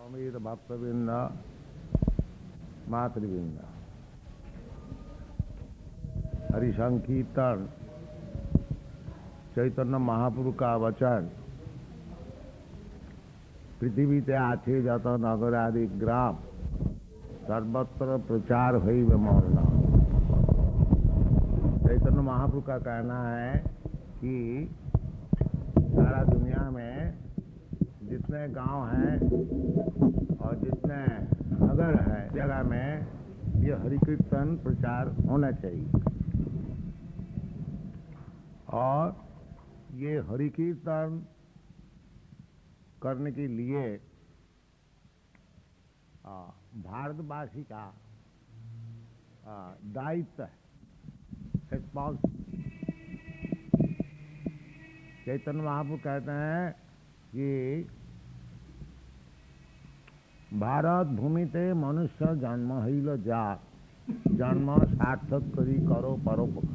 समीर भक्तवृंद मातृवृंद हरिसंकीर्तन चैतन्य महाप्रभु का वचन पृथ्वी ते आछे जत नगर आदि ग्राम सर्वत्र प्रचार हुई मौलना। चैतन्य महाप्रभु का कहना है कि सारा दुनिया में जितने गांव हैं और जितने नगर है जगह में ये हरि कीर्तन प्रचार होना चाहिए। और ये हरि कीर्तन करने के लिए भारतवासी का दायित्व है, रिस्पॉन्सिबिलिटी। चैतन्य महाप्रभु कहते हैं कि भारत भूमि ते मनुष्य जन्म हिल जा जन्म सार्थक करी करो परोपकार।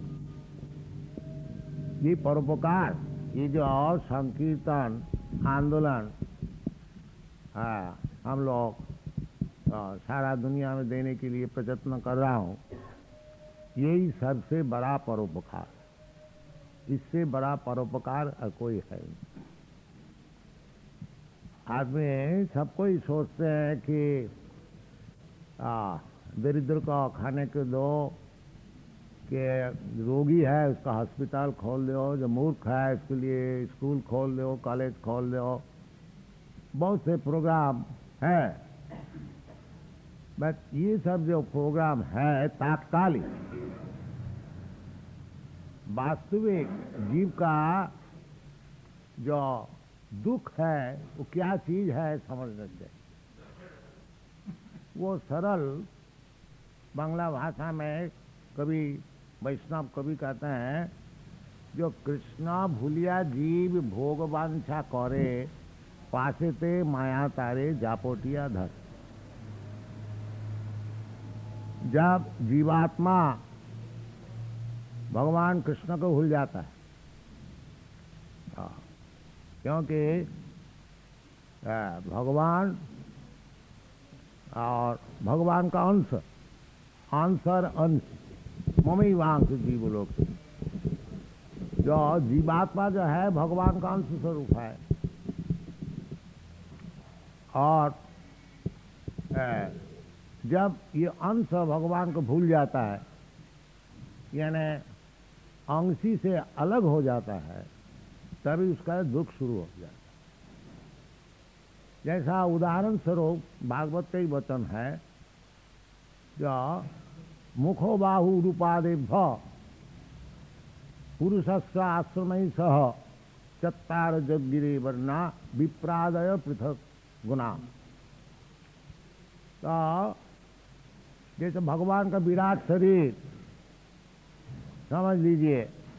ये परोपकार, ये जो संकीर्तन आंदोलन हम लोग सारा दुनिया में देने के लिए प्रयत्न कर रहा हूँ, यही सबसे बड़ा परोपकार। इससे बड़ा परोपकार कोई है नहीं। आदमी सबको ही सोचते हैं कि दरिद्र को खाने को दो, कि रोगी है उसका हॉस्पिटल खोल दो, जो मूर्ख है उसके लिए स्कूल खोल दो, कॉलेज खोल दो। बहुत से प्रोग्राम है, बट ये सब जो प्रोग्राम है तात्कालिक। वास्तविक जीव का जो दुख है वो क्या चीज है समझने चाहिए। वो सरल बांग्ला भाषा में कवि वैष्णव कवि कहते हैं, जो कृष्ण भूलिया जीव भोग वांछा करे, पासे ते माया तारे जापोटिया धर। जब जीवात्मा भगवान कृष्ण को भूल जाता है, क्योंकि भगवान और भगवान का अंश और अंश ममी वांश जीव लोग, जो जीवात्मा जो है भगवान का अंश स्वरूप है। और जब ये अंश भगवान को भूल जाता है, यानी अंशी से अलग हो जाता है, तभी उसका दुख शुरू हो जाता है। जैसा उदाहरण स्वरूप भागवत का ही वचन है, जो मुखो बाहु रूपादेभ्य पुरुषस्य आश्रमैः सह चत्तार जगगिरे वर्णा विप्रादय पृथक गुणा। तो जैसे भगवान का विराट शरीर समझ लीजिए,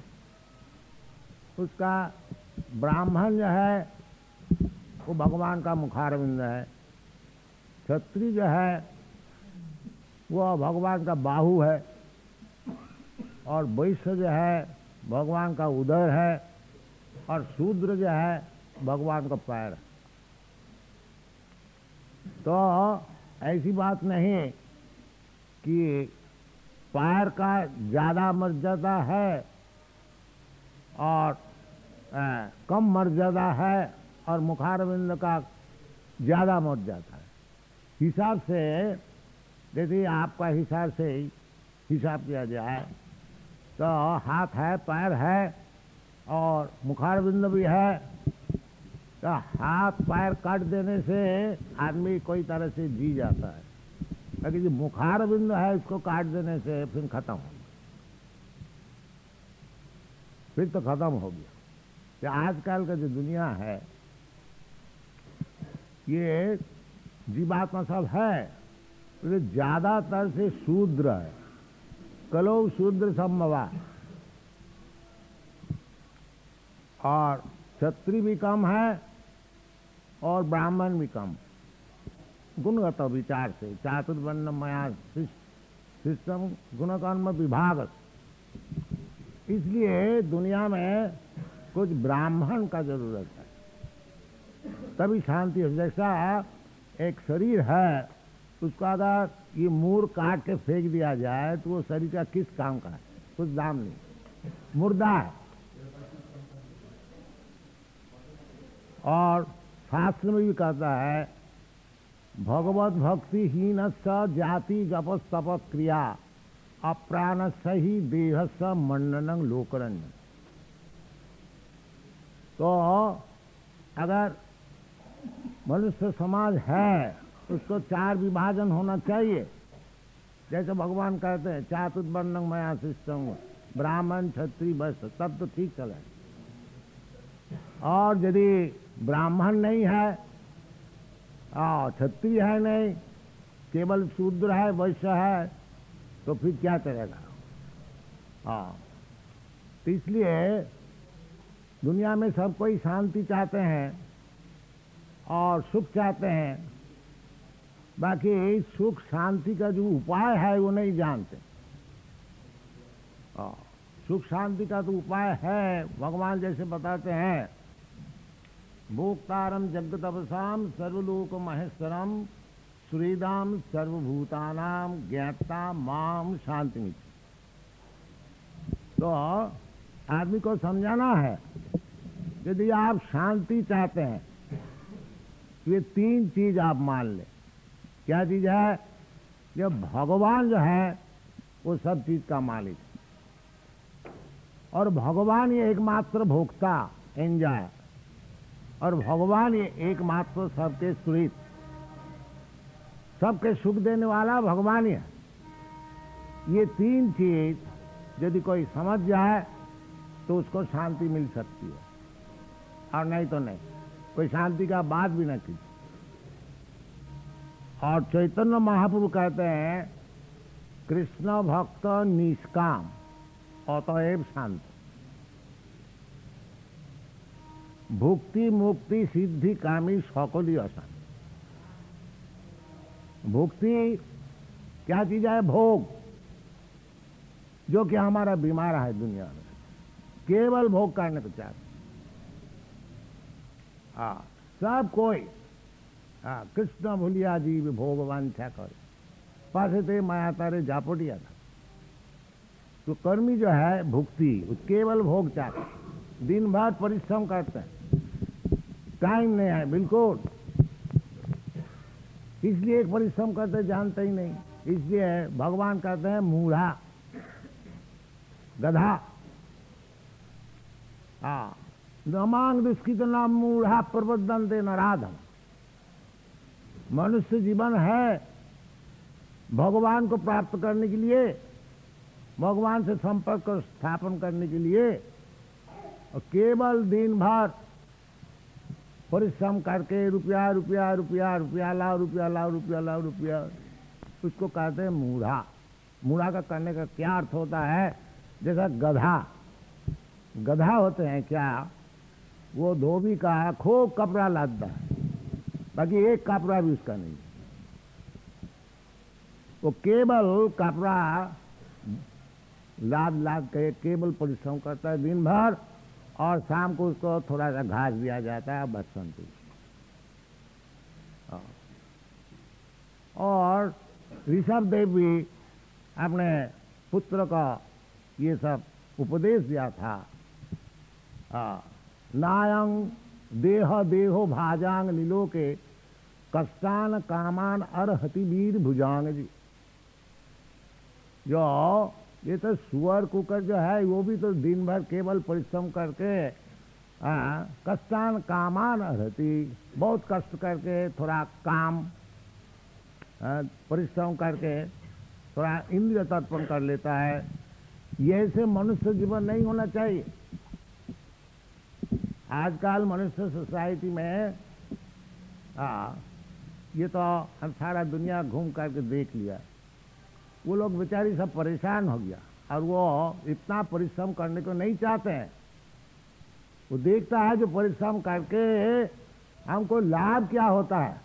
उसका ब्राह्मण जो है वो भगवान का मुखारविंद है, क्षत्रिय जो है वो भगवान का बाहु है, और वैश्य जो है भगवान का उदर है, और शूद्र जो है भगवान का पैर है। तो ऐसी बात नहीं कि पैर का ज्यादा मर्यादा है और कम मर्यादा है, और मुखारविंद का ज्यादा मर्यादा है। हिसाब से देखिए, आपका हिसाब से हिसाब किया जाए तो हाथ है, पैर है और मुखारविंद भी है। तो हाथ पैर काट देने से आदमी कोई तरह से जी जाता है, लेकिन जो मुखारविंद है उसको काट देने से फिर खत्म हो गया, फिर तो खत्म हो गया। तो आजकल का जो दुनिया है, ये जीवात्मा सब है, तो ज्यादातर से शूद्र है। कलो शूद्र संभवा, और क्षत्रिय भी कम है और ब्राह्मण भी कम, गुणगत विचार से। चातुर्वर्ण मया सिस्टम गुणकर्म विभाग। इसलिए दुनिया में कुछ ब्राह्मण का जरूरत है, तभी शांति हो। जैसा एक शरीर है, उसको अगर ये मूर काट के फेंक दिया जाए तो वो शरीर का किस काम का है? कुछ दाम नहीं, मुर्दा है। और शास्त्र में भी कहता है भगवत भक्ति हीन जाति जप तप क्रिया अप्राण सही देह स मंडन लोकरंजन। तो अगर मनुष्य समाज है उसको 4 विभाजन होना चाहिए। जैसे भगवान कहते हैं चातुर्वर्णं मया सृष्टं ब्राह्मण क्षत्रिय वैश्य, तब तो ठीक चले। और यदि ब्राह्मण नहीं है और क्षत्रिय है नहीं, केवल शूद्र है वैश्य है, तो फिर क्या चलेगा? हाँ, तो इसलिए दुनिया में सब कोई शांति चाहते हैं और सुख चाहते हैं, बाकी सुख शांति का जो उपाय है वो नहीं जानते। सुख शांति का तो उपाय है, भगवान जैसे बताते हैं भोक्तारम जगतपसाम सर्वलोक महेश्वरम सुहृदाम सर्वभूतानाम ज्ञाता माम शांति मित्र। तो आदमी को समझाना है, यदि आप शांति चाहते हैं ये 3 चीज आप मान लें। क्या चीज है? ये भगवान जो है वो सब चीज का मालिक है, और भगवान ये एकमात्र भोक्ता एंजॉय, और भगवान ये एकमात्र सबके सुहृद, सबके सुख देने वाला भगवान ही है। ये 3 चीज यदि कोई समझ जाए तो उसको शांति मिल सकती है, और नहीं तो नहीं, कोई शांति का बात भी न कीजिए। और चैतन्य महाप्रभु कहते हैं कृष्ण भक्त निष्काम अतएव शांत। भुक्ति मुक्ति सिद्धि कामी सकली अशांत। भुक्ति क्या चीज है? भोग, जो कि हमारा बीमार है दुनिया में, केवल भोग करने को चाहते। सब कोई कृष्ण भूलिया जीव भोगवान छा कर पासे थे माया तारे जापोटिया था। तो कर्मी जो है भुक्ति, वो केवल भोग चाहते, दिन भर परिश्रम करते हैं, टाइम नहीं है बिल्कुल, इसलिए एक परिश्रम करते जानते ही नहीं। इसलिए भगवान कहते हैं मूढ़ा, गधा। नमांग दुष्कृत नाम मूढ़ा प्रबद्धन दे नराधम। मनुष्य जीवन है भगवान को प्राप्त करने के लिए, भगवान से संपर्क स्थापन करने के लिए, और केवल दिन भर परिश्रम करके रुपया रुपया रुपया रुपया लाओ, रुपया लाओ, रुपया लाओ, रुपया, उसको कहते हैं मूढ़ा। मूढ़ा का करने का क्या अर्थ होता है? जैसा गधा, गधा होते हैं क्या, वो धोबी का खूब कपड़ा लादता है, बाकी एक कपड़ा भी उसका नहीं। वो केवल कपड़ा लाद लाद के केवल परिश्रम करता है दिन भर, और शाम को उसको थोड़ा सा घास दिया जाता है, बस संतुष्ट। और ऋषभ देव भी अपने पुत्र का ये सब उपदेश दिया था। नायं देह देहो भाजांग लीलोके कष्टान कामान अर्हति वीर भुजांग जी। जो ये तो सुअर कुकर जो है वो भी तो दिन भर केवल परिश्रम करके कष्टान कामान अर्हति, बहुत कष्ट करके थोड़ा काम परिश्रम करके थोड़ा इंद्रिय तर्पण कर लेता है। ये ऐसे मनुष्य जीवन नहीं होना चाहिए। आजकल मनुष्य सोसाइटी में ये तो हम सारा दुनिया घूम करके देख लिया, वो लोग बेचारी सब परेशान हो गया, और वो इतना परिश्रम करने को नहीं चाहते हैं। वो देखता है जो परिश्रम करके हमको लाभ क्या होता है।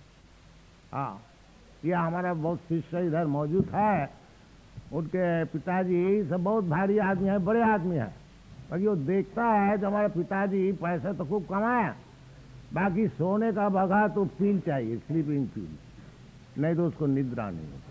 ये हमारा बहुत शिष्य इधर मौजूद है, उनके पिताजी सब बहुत भारी आदमी है, बड़े आदमी है, और वो देखता है जो हमारे पिताजी पैसे तो खूब कमाए, बाकी सोने का बगा तो पील चाहिए, स्लीपिंग पील, नहीं तो उसको निद्रा नहीं होता।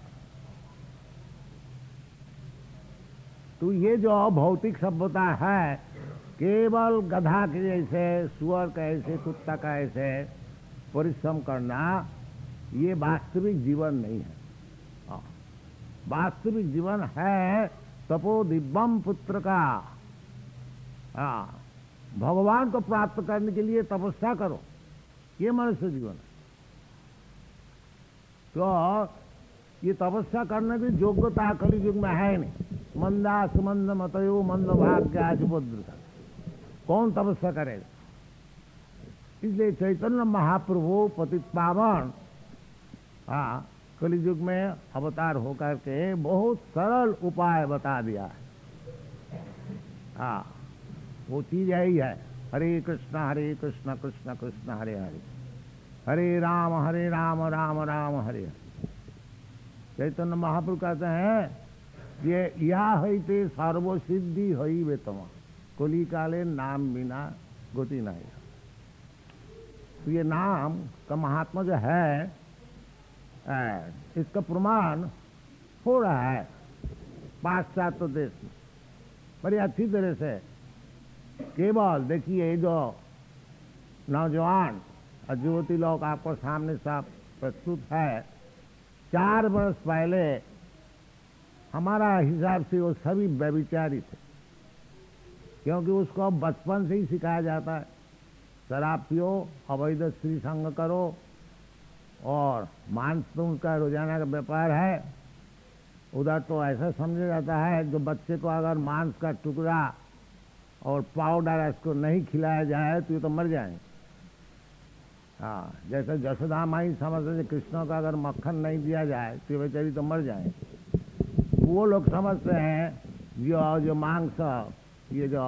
तो ये जो भौतिक सभ्यता है, केवल गधा के जैसे, सुअर का ऐसे, कुत्ता का ऐसे परिश्रम करना, ये वास्तविक जीवन नहीं है। वास्तविक जीवन है तपो दिव्यम पुत्र का। भगवान को प्राप्त करने के लिए तपस्या करो, ये मनुष्य जीवन है। तो ये तपस्या करने की योग्यता कलि युग में है नहीं। मंदा सुमंद मतयो मंद भाग्य सुभद्र, कौन तपस्या करेगा? इसलिए चैतन्य महाप्रभु पतित पावन कलि युग में अवतार होकर के बहुत सरल उपाय बता दिया है। वो चीज यही है, हरे कृष्ण कृष्ण कृष्ण हरे हरे, हरे राम राम राम हरे हरे। चैतन्य महाप्रभु कहते हैं ये यह हईते सर्वसिद्धि हई वेतमा, कली काले नाम बिना गति नहीं। तो ये नाम का महात्मा जो है, इसका प्रमाण हो रहा है पाश्चात्य देश में बड़ी अच्छी तरह से। केवल देखिए जो नौजवान और युवती लोग आपको सामने सब प्रस्तुत है, 4 वर्ष पहले हमारा हिसाब से वो सभी व्यभिचारी थे, क्योंकि उसको बचपन से ही सिखाया जाता है शराब पियो, अवैध स्त्री संग करो, और मांस तो उनका रोजाना का व्यापार है। उधर तो ऐसा समझा जाता है जो बच्चे को अगर मांस का टुकड़ा और पाउडर इसको नहीं खिलाया जाए तो ये तो मर जाएंगे। जैसे जसोदा माई समझते कृष्ण का अगर मक्खन नहीं दिया जाए तो बेचारी तो मर जाएंगे। वो लोग समझते हैं जो मांस, ये जो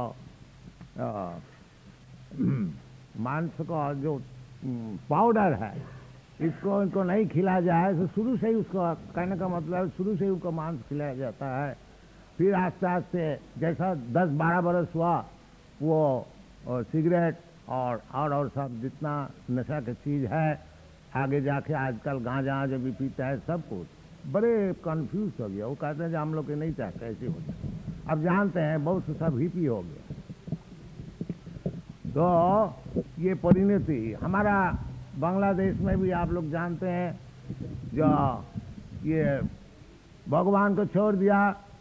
मांस का जो पाउडर है, इसको इनको नहीं खिलाया जाए तो शुरू से ही, उसको कहने का मतलब शुरू से ही उनको मांस खिलाया जाता है। फिर आस्ते आस्ते जैसा 10-12 बरस हुआ, वो सिगरेट और सब जितना नशा की चीज़ है, आगे जाके आजकल गांजा जो भी पीता है, सब कुछ बड़े कंफ्यूज हो गया। वो कहते हैं जो हम लोग के नहीं चाहते ऐसे हो जाए। अब जानते हैं बहुत से सब हिपी हो गया। तो ये परिणति हमारा बांग्लादेश में भी आप लोग जानते हैं, जो ये भगवान को छोड़ दिया,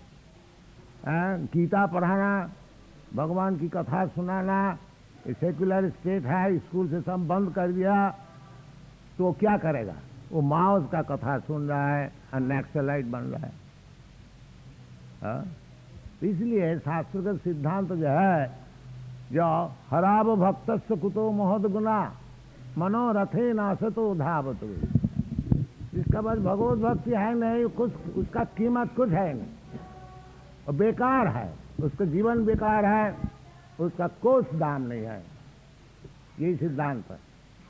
गीता पढ़ाना, भगवान की कथा सुनाना, सेक्युलर स्टेट है, स्कूल से सब बंद कर दिया, तो क्या करेगा? वो माओस का कथा सुन रहा है और नक्सलाइट बन रहा है। इसलिए शास्त्र का सिद्धांत जो है, जो हराब भक्तस्य कुतो महद गुना मनोरथे नासतो धावत, इसका बस भगवत भक्ति है नहीं, कुछ उसका कीमत कुछ है नहीं, और बेकार है, उसका जीवन बेकार है, उसका कोई दाम नहीं है। यही सिद्धांत है।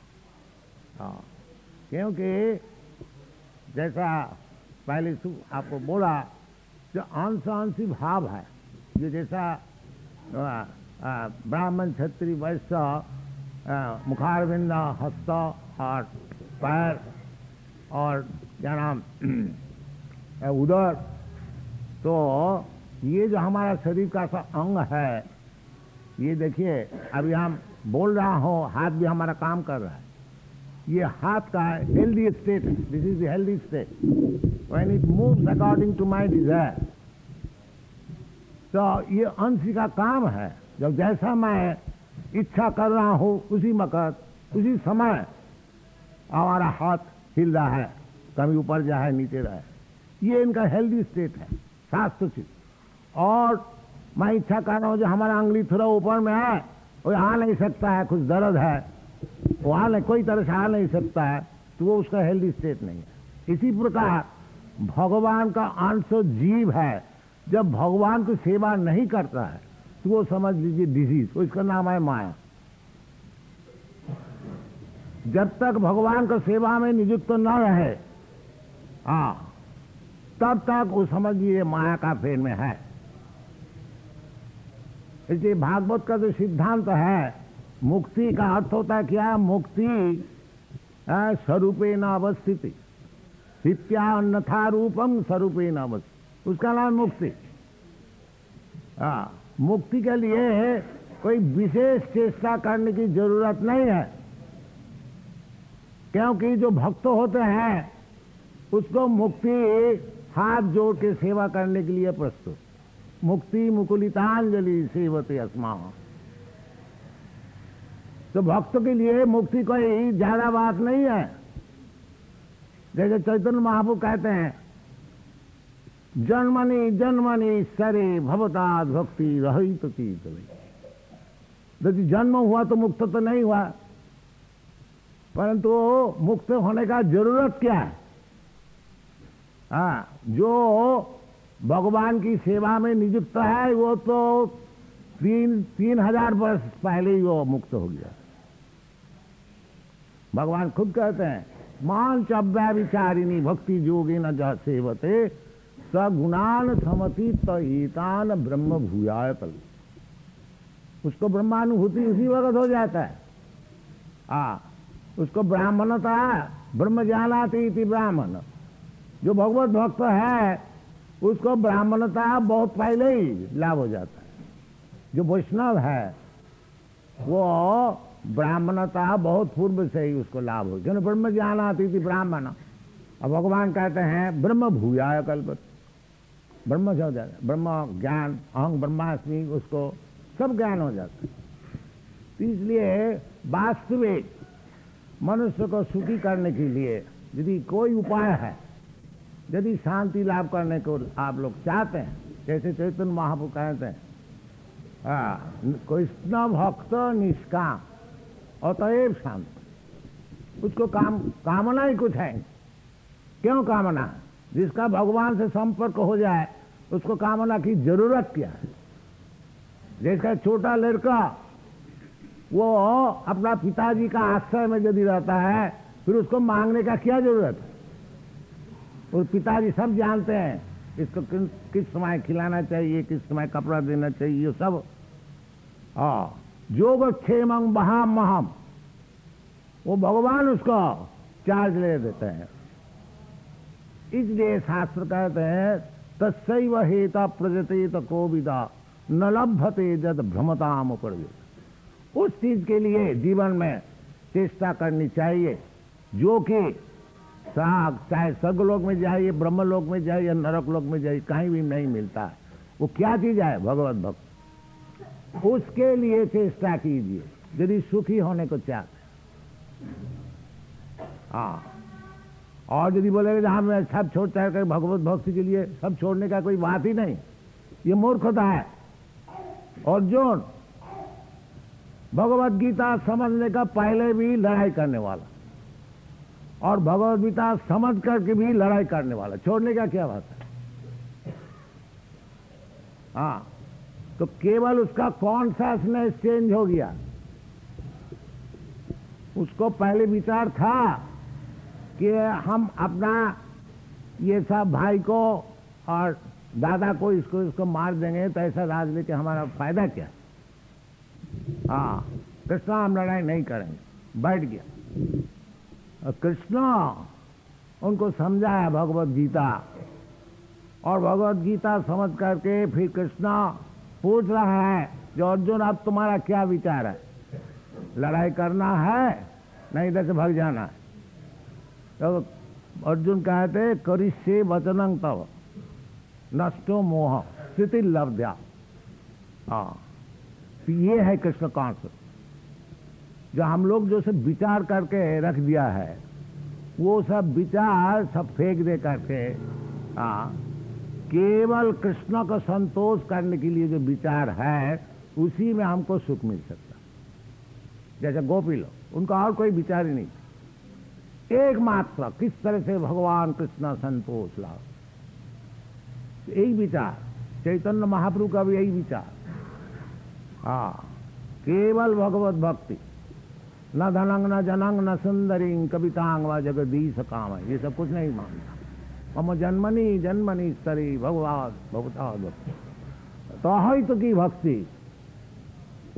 क्योंकि जैसा पहले आपको बोला, जो अंश भाव है, जो जैसा ब्राह्मण क्षत्रिय वैश्य मुखारविंद हस्त और पैर और क्या नाम उदर, तो ये जो हमारा शरीर का सा अंग है, ये देखिए अभी हम बोल रहा हो, हाथ भी हमारा काम कर रहा है। ये हाथ का healthy state, this is the healthy state when it moves according to my desire. तो ये अंश का काम है, जब जैसा मैं इच्छा कर रहा हूँ उसी वक्त उसी समय हमारा हाथ हिल रहा है, कभी ऊपर जाए नीचे रहे, ये इनका हेल्दी स्टेट है शास्त्रोचित। और मैं इच्छा कर रहा हूँ जो हमारा अंगली थोड़ा ऊपर में है, वो आ नहीं सकता है, कुछ दर्द है, वो आ नहीं, कोई तरह से आ नहीं सकता है, तो वो उसका हेल्दी स्टेट नहीं है। इसी प्रकार भगवान का अंश जीव है, जब भगवान की सेवा नहीं करता है तो वो समझ लीजिए डिजीज, तो इसका नाम है माया। जब तक भगवान का सेवा में नियुक्त न रहे, तब तक वो समझिए माया का फेर में है। इसलिए भागवत का जो सिद्धांत है मुक्ति का अर्थ होता है क्या? मुक्ति स्वरूपे न अवस्थिति, स्थित्या अन्यथा रूपम स्वरूपे न अवस्थिति, उसका नाम मुक्ति। मुक्ति के लिए कोई विशेष चेष्टा करने की जरूरत नहीं है, क्योंकि जो भक्त होते हैं उसको मुक्ति हाथ जोड़ के सेवा करने के लिए प्रस्तुत। मुक्ति मुकुलितांजलि सेवते अस्मा। तो भक्त के लिए मुक्ति कोई ज्यादा बात नहीं है। जैसे चैतन्य महाप्रभु कहते हैं, जन्मनि जन्मनि सरे भवताद भक्ति रहित चीत। यदि जन्म हुआ तो मुक्त तो नहीं हुआ, परंतु मुक्त होने का जरूरत क्या है? जो भगवान की सेवा में नियुक्त है वो तो 3000 वर्ष पहले ही वो मुक्त हो गया। भगवान खुद कहते हैं, मान चव्या विचारिणी भक्ति जोगी न जा सेवते सगुणान समति तहितान ब्रह्म भूयाय कल। उसको ब्रह्मानुभूति उसी वक्त हो जाता है। उसको ब्राह्मणता ब्रह्म जानाति इति ब्राह्मण। जो भगवत भक्त है उसको ब्राह्मणता बहुत पहले ही लाभ हो जाता है। जो वैष्णव है वो ब्राह्मणता बहुत पूर्व से ही उसको लाभ हो, क्योंकि ब्रह्म जानाति इति ब्राह्मण। अब भगवान कहते हैं ब्रह्म भूयाय कल्पत, ब्रह्म से हो जाता है, ब्रह्म ज्ञान, अहं ब्रह्मास्मि, उसको सब ज्ञान हो जाता है। तो इसलिए वास्तविक मनुष्य को सुखी करने के लिए यदि कोई उपाय है, यदि शांति लाभ करने को आप लोग चाहते हैं, जैसे चैतन्य महाप्रभु कहते हैं, कृष्ण भक्त निष्काम अतएव शांत। उसको कामना ही कुछ है। क्यों कामना? जिसका भगवान से संपर्क हो जाए उसको कामना की जरूरत क्या है? जैसा छोटा लड़का वो अपना पिताजी का आश्रय में यदि रहता है, फिर उसको मांगने का क्या जरूरत है? और पिताजी सब जानते हैं इसको किस समय खिलाना चाहिए, किस समय कपड़ा देना चाहिए, सब। जोग क्षेमं बहाम महम, वो भगवान उसको चार्ज ले देते हैं। इसलिए शास्त्र कहते हैं, तस्सैव हेता प्रजते कोविदा न लभते जद भ्रमताम उपरयुक्त। उस चीज के लिए जीवन में चेष्टा करनी चाहिए जो कि चाहे स्वर्गलोक में जाइए, ब्रह्मलोक में जाइए, नरक लोक में जाइए, कहीं भी नहीं मिलता है। वो क्या चीज है? भगवत भक्त। उसके लिए चेष्टा कीजिए यदि सुखी होने को चाहते। और यदि बोलेगा हम सब छोड़ता है भगवत भक्ति के लिए, सब छोड़ने का कोई बात ही नहीं, ये मूर्खता है। अर्जुन भगवत गीता समझने का पहले भी लड़ाई करने वाला, और भगवत गीता समझ करके भी लड़ाई करने वाला, छोड़ने का क्या बात है? तो केवल उसका कॉन्शसनेस चेंज हो गया। उसको पहले विचार था कि हम अपना ये सब भाई को और दादा को इसको मार देंगे तो ऐसा राज लेके हमारा फायदा क्या? कृष्ण हम लड़ाई नहीं करेंगे, बैठ गया। कृष्ण उनको समझाया भगवत गीता, और भगवत गीता समझ करके फिर कृष्ण पूछ रहा है जो अर्जुन अब तुम्हारा क्या विचार है? लड़ाई करना है नहीं इधर से भाग जाना है? तो अर्जुन कहते करिष्ये वचनं तव नष्टो मोह स्थिति लब्ध्या। ये है कृष्ण कांड। जो हम लोग जो सब विचार करके रख दिया है वो सब विचार सब फेंक दे करके केवल कृष्ण को संतोष करने के लिए जो विचार है उसी में हमको सुख मिल सकता। जैसे गोपी लोग, उनका और कोई विचार ही नहीं, एकमात्र किस तरह से भगवान कृष्ण संतोष लाभ, यही विचार। चैतन्य महाप्रभु का भी यही विचार। केवल भगवत भक्ति, न धनंग न जनंग न सुंदरी कवितांग व जगदीश काम, ये सब कुछ नहीं मानता। मम जन्मनि जन्मनि स्तरी भगवान भगवता भक्ति, तो की भक्ति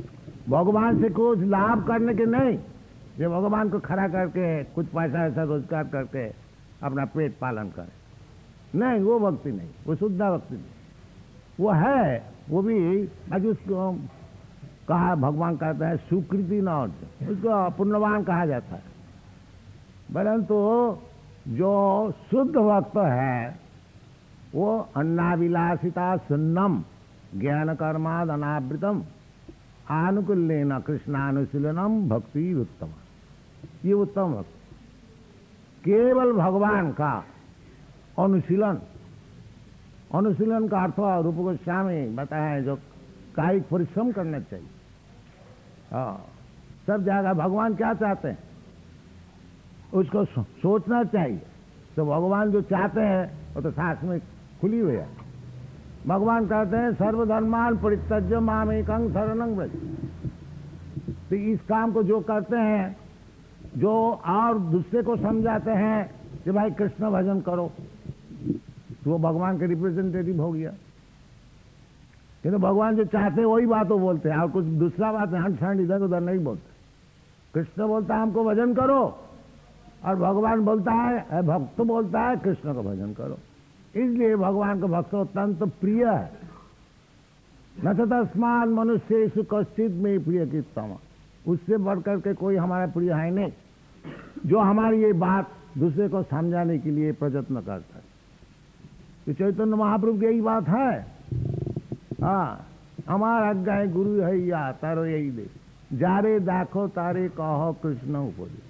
भगवान से कुछ लाभ करने के नहीं, ये भगवान को खड़ा करके कुछ पैसा ऐसा रोजगार करके अपना पेट पालन करे, नहीं, वो भक्ति नहीं, वो शुद्ध भक्ति नहीं। वो है, वो भी आज उसको कहा, भगवान कहते हैं सुकृति न अर्जुन, उसको पुण्यवान कहा जाता है। परंतु जो शुद्ध भक्त है वो अन्नाविलासिता सुन्नम ज्ञान कर्माद अनावृतम आनुकूल्येन कृष्णानुशीलनम भक्ति उत्तम, ये उत्तम भक्त। केवल भगवान का अनुशीलन, अनुशीलन का अर्थ रूप गोस्वामी बताए जो कायिक परिश्रम करना चाहिए। हाँ, सब जगह भगवान क्या चाहते हैं उसको सोचना चाहिए। तो भगवान जो चाहते हैं वो तो शास्त्र में खुली हुई है। भगवान कहते हैं सर्वधर्मान परित्यज्य मामेकं शरणं व्रज। तो इस काम को जो करते हैं, जो और दूसरे को समझाते हैं कि भाई कृष्ण भजन करो, तो वो भगवान के रिप्रेजेंटेटिव हो गया। किंतु भगवान जो चाहते हैं वही बात वो बोलते हैं, और कुछ दूसरा बात हंट सैंड इधर उधर नहीं बोलते। कृष्ण बोलता है हमको भजन करो, और भगवान बोलता है, भक्त बोलता है कृष्ण का भजन करो। इसलिए भगवान का भक्त अत्यंत प्रिय है। न तो तस्मात् मनुष्येषु कश्चित् मे प्रिय कीर्तम, उससे बढ़कर के कोई हमारा प्रिय है नहीं जो हमारी ये बात दूसरे को समझाने के लिए प्रयत्न करता है। तो चैतन्य महाप्रभु की यही बात है। हाँ, हमारा आज्ञा गुरु है या तारो यही दे, जारे दाखो तारे कहो कृष्ण उपदेश।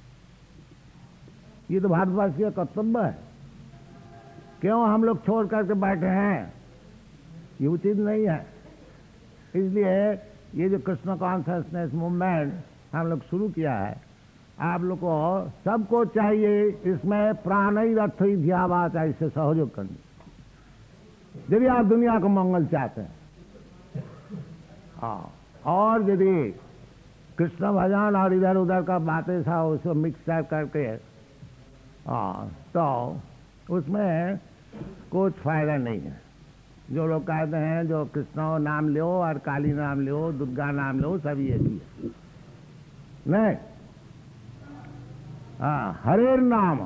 ये तो भारतवासी का कर्तव्य है। क्यों हम लोग छोड़ करके बैठे हैं, ये उचित नहीं है। इसलिए ये जो कृष्ण कॉन्शियसनेस मूवमेंट हम लोग शुरू किया है, आप लोग को सबको चाहिए इसमें प्राणैरर्थ ध्यावाच इससे सहयोग करनी, यदि आप दुनिया को मंगल चाहते हैं। हाँ, और यदि कृष्ण भजन और इधर उधर का बातें था उसको मिक्सर करके, हाँ, तो उसमें कुछ फायदा नहीं है। जो लोग कहते हैं जो कृष्ण नाम लो और काली नाम लो, दुर्गा नाम लो, सब ये भी है नहीं। हाँ, हरेर नाम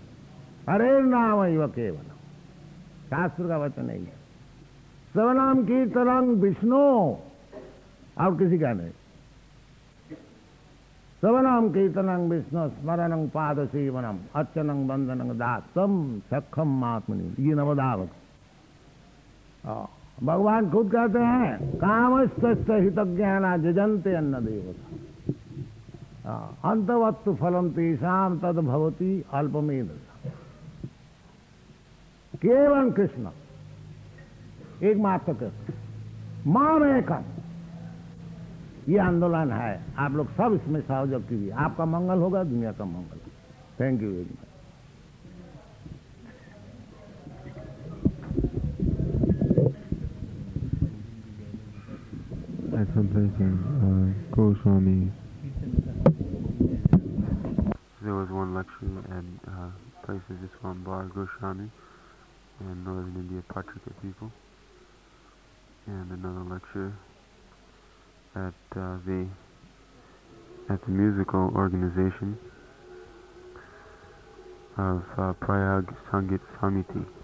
एव केवल, शास्त्र का वचन नहीं है। सर्वनाम कीर्तनं विष्णु, और किसी का नहीं। सर्वनाम कीर्तनं विष्णु स्मरणं पाद सेवनम अर्चनं वंदनं दासम सखम महात्मनि, ये नवदावक। भगवान खुद कहते हैं कामस्तस्य हितज्ञाना जजन्ते अन्न देवता, अंतवत्तु फलम तेषाम तद भवति अल्पमेध। केवल कृष्ण एकमात्र कृष्ण, माम एकम, ये आंदोलन है। आप लोग सब इसमें सहयोग कीजिए, आपका मंगल होगा, दुनिया का मंगल। Thank you very much. At some place in Goswami, there was one lecture at places just one bar, Goswami, in northern India, Patrika people, and another lecture at the musical organization of Prayag Sangeet Samiti.